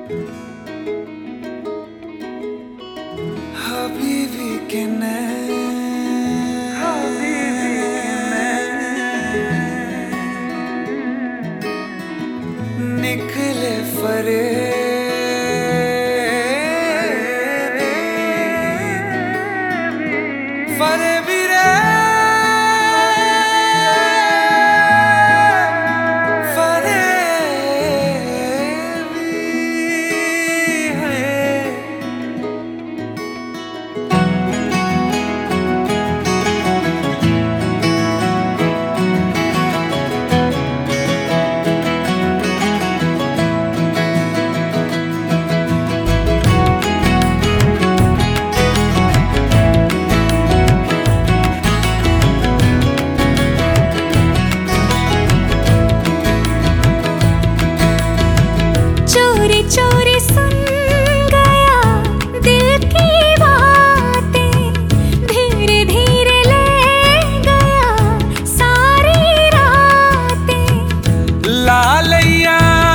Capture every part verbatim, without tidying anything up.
हबीबी के नैन निकले फरेब फरेबी रे चोरी सुन गया दिल की बातें, धीरे धीरे ले गया सारी रातें। लालैया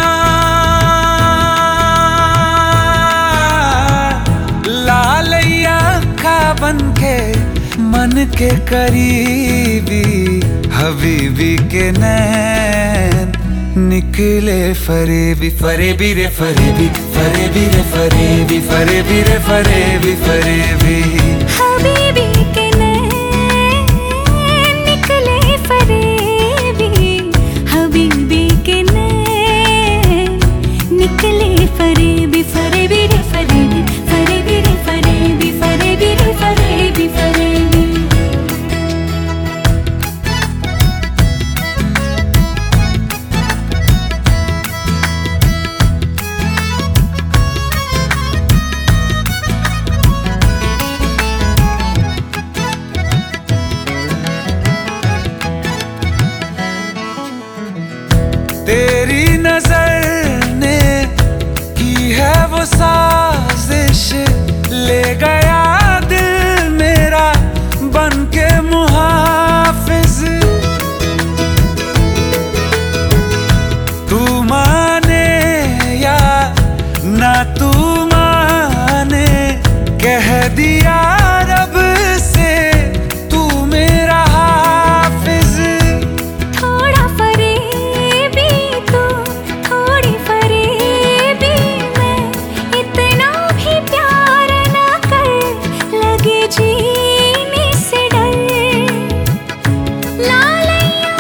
लालैया खा बन के मन के करीबी, हबीबी के नैन निकले फरेबी फरेबी रे फरेबी फरेबी रे फरेबी फरेबी रे फरेबी फरेबी हबीबी के नैन निकले फरेबी, हबीबी के नैन निकले फरेबी फरेबी रे फरेबी फरेबी रे फरेबी फरेबी रे फरेबी फरेबी। तेरी नजर ने की है वो साजिश, ले गया दिल मेरा बन के मुहाफिज। तू माने या ना तू माने, कह दिया रब से तू मेरा हाफिज। थोड़ा फरेबी तू, थोड़ी फरेबी मैं, इतना भी प्यार ना कर लगे जीने से डर। लालैया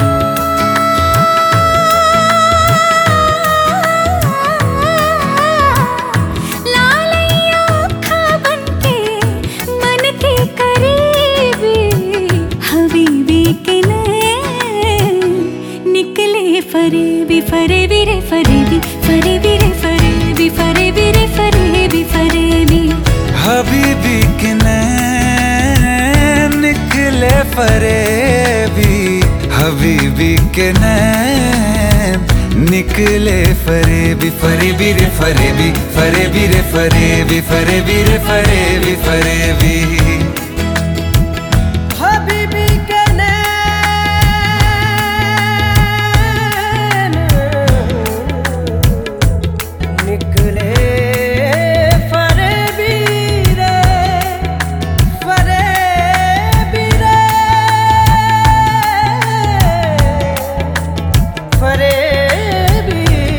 लालैया खा बन के मन के करीबी, हबीबी के नैन निकले फरेबी फरेबी रे फरेबी फरेबी रे फरेबी फरेबी रे फरेबी फरेबी हबीबी के नैन निकले फरेबी, हबीबी के नैन निकले फरेबी फरेबी रे फरेबी फरेबी रे फरेबी फरेबी रे फरेबी फरेबी हबीबी के नैन निकले फरेबी रे फरेबी रे फरेबी।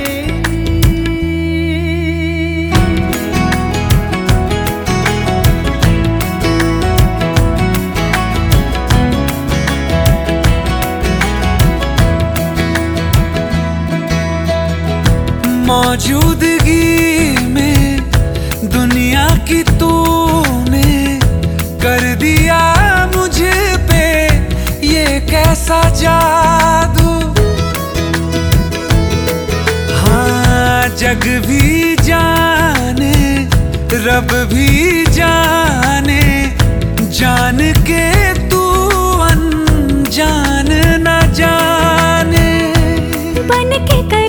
मौजूदगी में दुनिया की तूने कर दिया मुझ पे ये कैसा जादू। हाँ जग भी जाने रब भी जाने, जान के तू अनजान न जाने। बन के